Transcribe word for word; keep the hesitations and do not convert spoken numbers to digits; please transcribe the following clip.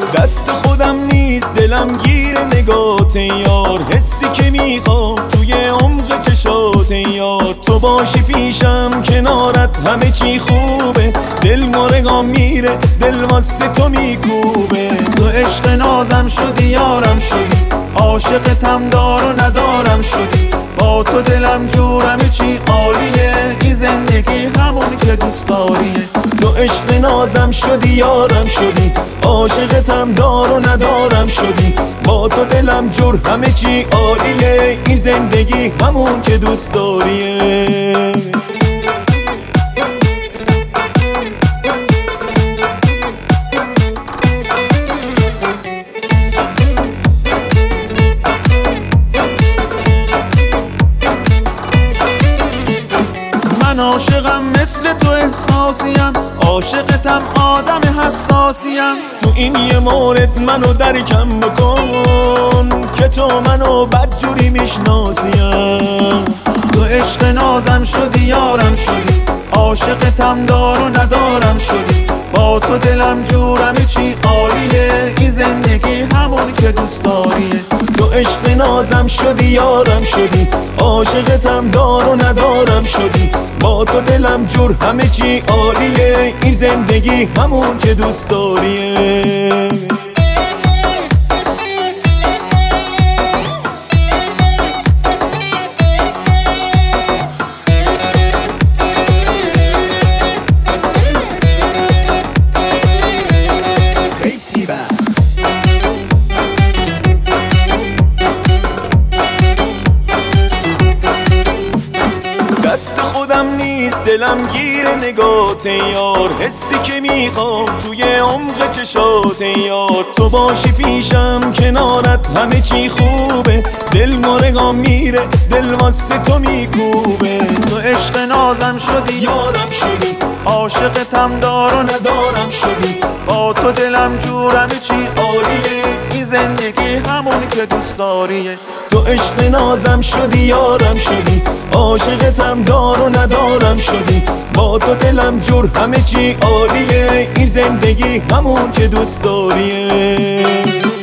دست خودم نیست دلم گیر نگات یار، حسی که میخواد توی عمق چشات یار. تو باشی پیشم کنارت همه چی خوبه، دل مارگام میره دل واسه تو میکوبه. تو عشق نازم شدی یارم شدی، عاشقتم دار و ندارم شدی. با تو دلم جورم چی عالیه، این زندگی همون که دوست داریه. تو عشق نازم شدی یارم شدی، عاشقتم دار و ندارم شدی. با تو دلم جور همه چی عالیه، این زندگی همون که دوست داریه. من عاشقم مثل تو احساسیم، عاشقتم آدم حساسیم. تو این یه مورد منو درکم بکن که تو منو بدجوری میشناسیم. تو عشق نازم شدی یارم شدی، عاشقتم دار و ندارم شدی. با تو دلم جورم چی عالیه، این زندگی همون که دوست داریه. تو عشق نازم شدی یارم شدی، عاشقتم دار و ندارم شدی. با تو دلم جور همه چی عالیه، این زندگی همون که دوست داریه. دست خودم نیست دلم گیر نگات یار، حسی که میخواد توی عمق چشات یار. تو باشی پیشم کنارت همه چی خوبه، دل مارگام میره دل واسه تو میکوبه. تو عشق نازم شدی یارم شدی، عاشقتم دار و ندارم شدی. با تو دلم جورم چی عالیه، این زندگی همون که دوست داریه. تو عشق نازم شدی یارم شدی، عاشقتم دار و ندارم شدی. با تو دلم جور همه چی عالیه، این زندگی همون که دوست داریه.